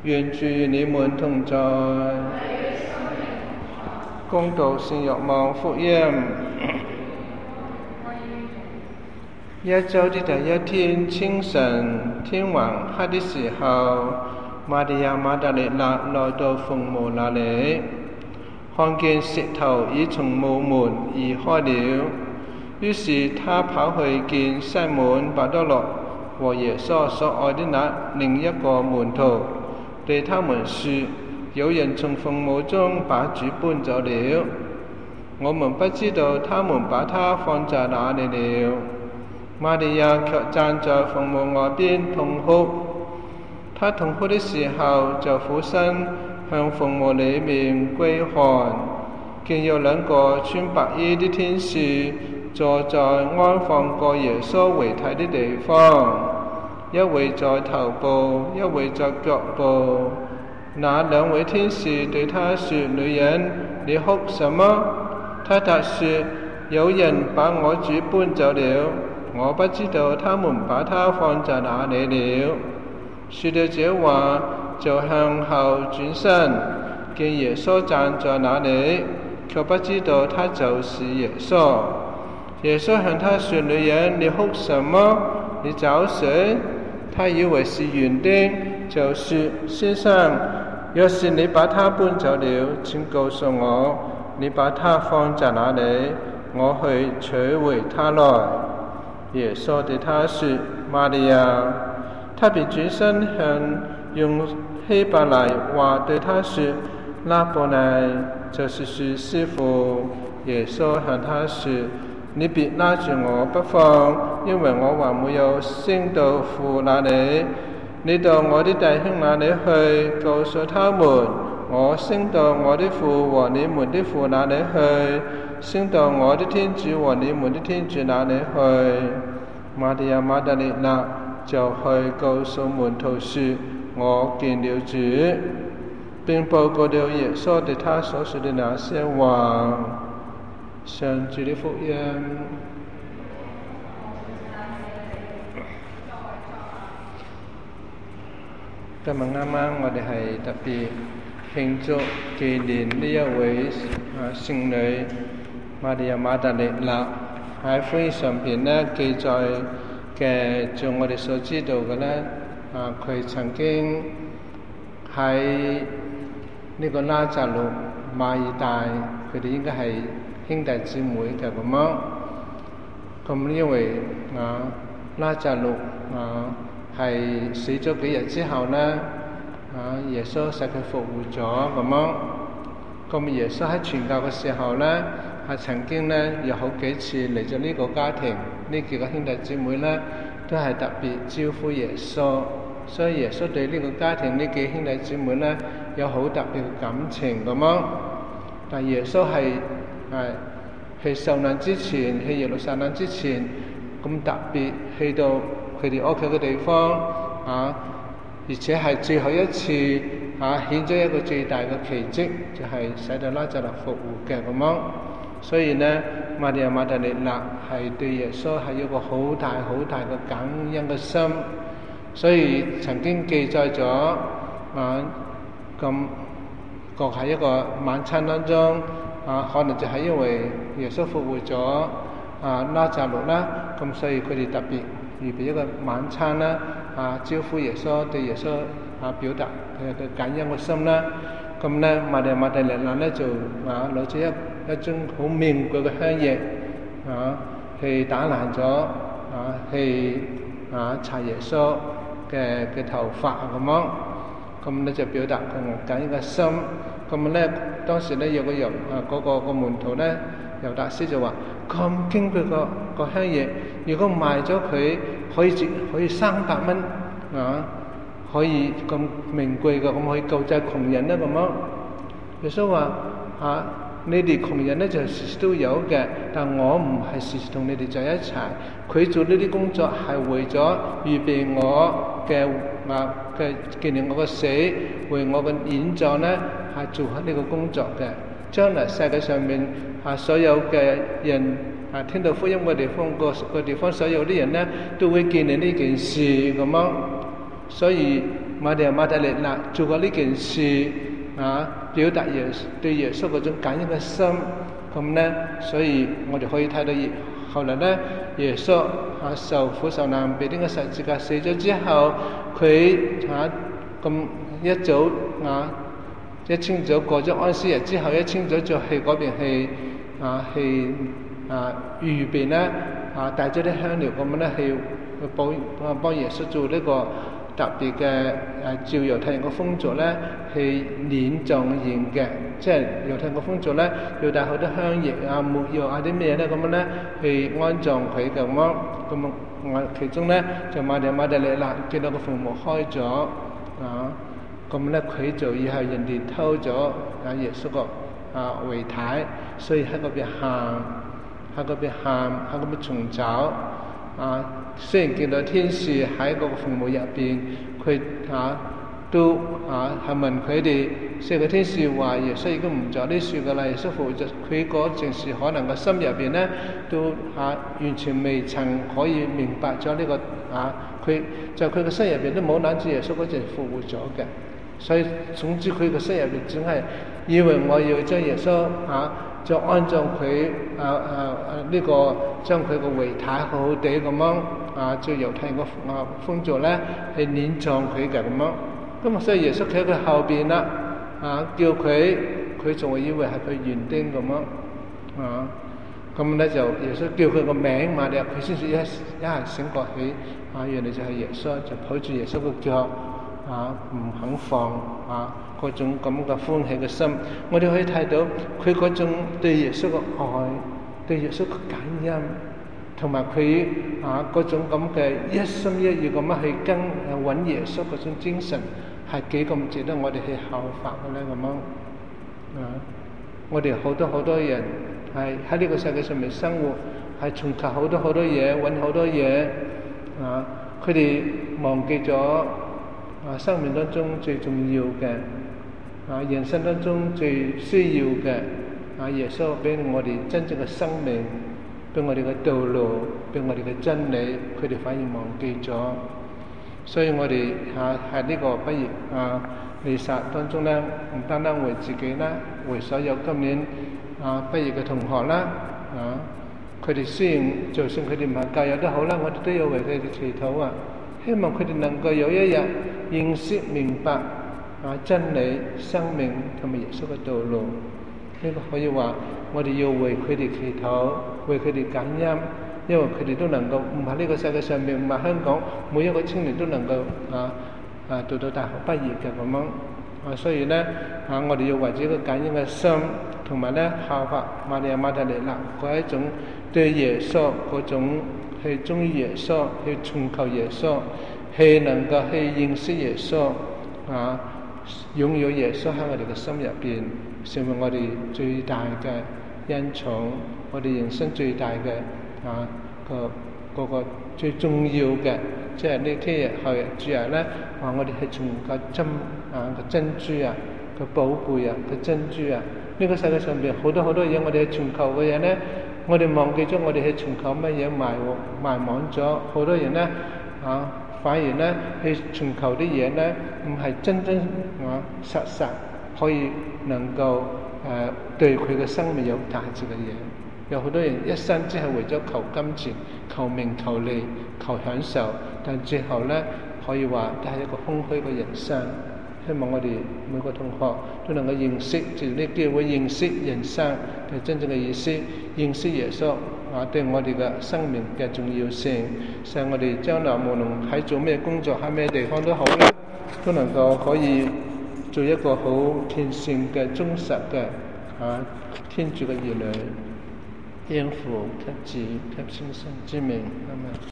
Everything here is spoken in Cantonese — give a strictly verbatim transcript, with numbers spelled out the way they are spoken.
願主與你們同在。恭讀聖若望福音。一周的第一天清晨，天還黑的時候，瑪利亞瑪達肋納來到墳墓那裏，看見石頭已從墓門移開了。於是他跑去見西滿伯多祿和耶穌所愛的那另一個門徒，對他們說：有人從墳墓中把主搬走了，我們不知道他們把他放在哪裏了。瑪利亞卻站在墳墓外邊痛哭。他痛哭的時候，就俯身向墳墓裏面觀看，見有兩個穿白衣的天使坐在安放過耶穌遺體的地方，一位在頭部，一位在腳部。那兩位天使對他說：女人，你哭什麼？他答說：有人把我主搬走了，我不知道他們把他放在哪裏了。說到這話，就向後轉身，見耶穌站在那裏，卻不知道他就是耶穌。耶穌向他說：女人，你哭什麼？你找誰？他以為是園丁，就說：先生，若是你把他搬走了，請告訴我，你把他放在哪裏，我去取回他來。耶穌對他說：瑪利亞。他便轉身向用希伯來話對他說：拉波尼，就是說師傅。耶穌向他說：你別拉住我不放，因為我還沒有升到父那裏。你到我的弟兄那裏去，告訴他們，我升到我的父和你們的父那裏去，升到我的天主和你們的天主那裏去。瑪利亞瑪達肋納就去告訴門徒說：我見了主，並報告了耶穌對他所說的那些話。上主的福音。今日啱啱我哋係特別慶祝紀念呢一位啊聖女瑪利亞瑪達肋納。喺福音上邊呢記載嘅，照我哋所知道嘅呢，啊佢曾經喺呢個拉匝祿、馬爾大，佢哋應該係兄弟姊妹嘅咁樣。咁因為啊拉匝祿啊係死咗幾日之後呢，啊耶穌使佢復活咗咁樣。咁耶穌喺傳教嘅時候呢，係曾經呢有好幾次嚟咗呢個家庭，呢幾個兄弟姊妹呢都係特別招呼耶穌，所以耶穌對呢個家庭呢幾兄弟姊妹呢有好特別嘅感情咁樣。但耶穌係係去受難之前，去耶路撒冷之前，咁特別去到佢哋屋企嘅地方啊，而且係最後一次啊顯咗一個最大嘅奇蹟，就係、是、使到拉匝祿復活嘅咁樣。所以呢，瑪利亞瑪達肋納係對耶穌係一個好大好大嘅感恩嘅心，所以曾經記載咗啊咁各喺一個晚餐當中啊，可能就係因為耶穌復活咗啊拉匝祿啦，咁所以佢哋特別預備一個晚餐啦，啊招呼耶穌，對耶穌啊表達佢嘅感恩嘅心啦。咁呢，瑪利亞瑪達肋納呢就啊攞咗一一樽好名貴嘅香液啊，去打爛咗啊，去啊擦耶穌嘅嘅頭髮咁樣。咁咧就表達佢感恩嘅心。咁咧當時咧有個猶啊嗰個個門徒咧猶達斯就話：咁矜貴個個香液，如果賣咗佢，可以值可以三百蚊啊！可以咁名貴嘅，咁可以救濟窮人咧咁樣。耶穌話：啊，你哋窮人咧就時時都有嘅，但我唔係時時同你哋在一齊。佢做呢啲工作係為咗預備我嘅啊嘅紀念我嘅死，為我嘅演奏咧係做好呢個工作嘅。將來世界上面啊所有嘅人啊聽到福音嘅地方個個地方所有啲人咧都會紀念呢件事咁樣。所以瑪利亞瑪達肋納做過呢件事啊，表達耶對耶穌嗰種感恩嘅心，咁咧，所以我哋可以睇到耶後來咧，耶穌啊受苦受難，被釘喺十字架死咗之後，佢嚇咁一早啊一清早過咗安息日之後，一清早就去嗰邊去啊去啊預備咧啊帶咗啲香料咁樣咧去去幫啊幫耶穌做呢個特別嘅誒照猶太人嘅風俗咧，去殮葬宴嘅，即係猶太人嘅風俗咧，要帶好多香液啊、沒藥啊啲咩咧咁樣咧，去安葬佢咁樣。咁我其中咧就瑪利亞瑪達肋納見到個墳墓開咗啊，咁咧佢就以後人哋偷咗啊耶穌個啊遺體，所以喺嗰邊喊，喺嗰邊喊，喺嗰邊尋找。啊，雖然見到天使喺嗰個墳墓入邊，佢啊都啊係問佢哋，四個天使話耶穌已經唔在呢樹噶啦，耶穌復活咗。佢嗰陣時可能個心入邊咧都啊完全未曾可以明白咗呢、這個啊，佢就佢個心入邊都冇諗住耶穌嗰陣復活咗嘅，所以總之佢個心入邊只係以為我要將耶穌啊。就安葬佢啊啊啊呢、這個將佢個遺體好好地咁樣啊，照猶太人個啊風俗咧去殮葬佢嘅咁樣。咁啊，所以耶穌企喺佢後邊啦，啊叫佢，佢仲會以為係佢園丁咁樣啊。咁咧就耶穌叫佢個名嘛，你佢先至一一下醒覺起啊，原來就係耶穌，就抱住耶穌個腳啊，唔肯放啊。嗰種咁嘅歡喜嘅心，我哋可以睇到佢嗰種對耶穌嘅愛，對耶穌嘅感恩，同埋佢啊嗰種咁嘅一心一意咁樣去跟揾耶穌嗰種精神，係幾咁值得我哋去效法嘅咧咁樣啊！我哋好多好多人係喺呢個世界上面生活，係尋求好多好多嘢，揾好多嘢啊！佢哋忘記咗啊生命當中最重要嘅。啊！人生當中最需要嘅啊，耶穌俾我哋真正嘅生命，俾我哋嘅道路，俾我哋嘅真理，佢哋反而忘記咗。所以我哋啊喺呢個畢業啊彌撒當中咧，唔單單為自己啦，為所有今年啊畢業嘅同學啦啊，佢哋雖然就算佢哋唔係教友都好啦，我哋都要為佢哋祈禱啊，希望佢哋能夠有一日認識明白。啊！真理、生命同埋耶穌嘅道路，呢、這個可以話我哋要為佢哋祈禱，為佢哋感恩，因為佢哋都能夠唔係呢個世界上面，唔係香港每一個青年都能夠啊啊讀到大學畢業嘅咁樣啊，所以咧啊，我哋要為自己嘅感恩嘅心，同埋咧效法瑪利亞瑪達肋納嗰一種對耶穌嗰種去忠於耶穌，去尋求耶穌，去能夠去認識耶穌啊。擁有耶穌喺我哋嘅心入邊，成為我哋最大嘅恩寵，我哋人生最大嘅啊個嗰個最重要嘅，即係呢聽日後日主日咧，話我哋係從個珍啊個珍珠啊個寶貝啊個珍珠啊，呢個世界上邊好多好多嘢，我哋係尋求嘅嘢咧，我哋忘記咗我哋係尋求乜嘢，埋埋忘咗好多人咧啊。反而咧去尋求啲嘢咧，唔係真真啊實實可以能夠誒、呃、對佢嘅生命有價值嘅嘢。有好多人一生只係為咗求金錢、求名、求利、求享受，但最後咧可以話都係一個空虛嘅人生。希望我哋每個同學都能夠認識，藉呢機會認識人生嘅真正嘅意思，認識耶穌啊對我哋嘅生命嘅重要性，使我哋將來無論喺做咩工作，喺咩地方都好咧，都能夠可以做一個好虔誠嘅忠實嘅啊天主嘅兒女，應父及子及聖神之名，阿們。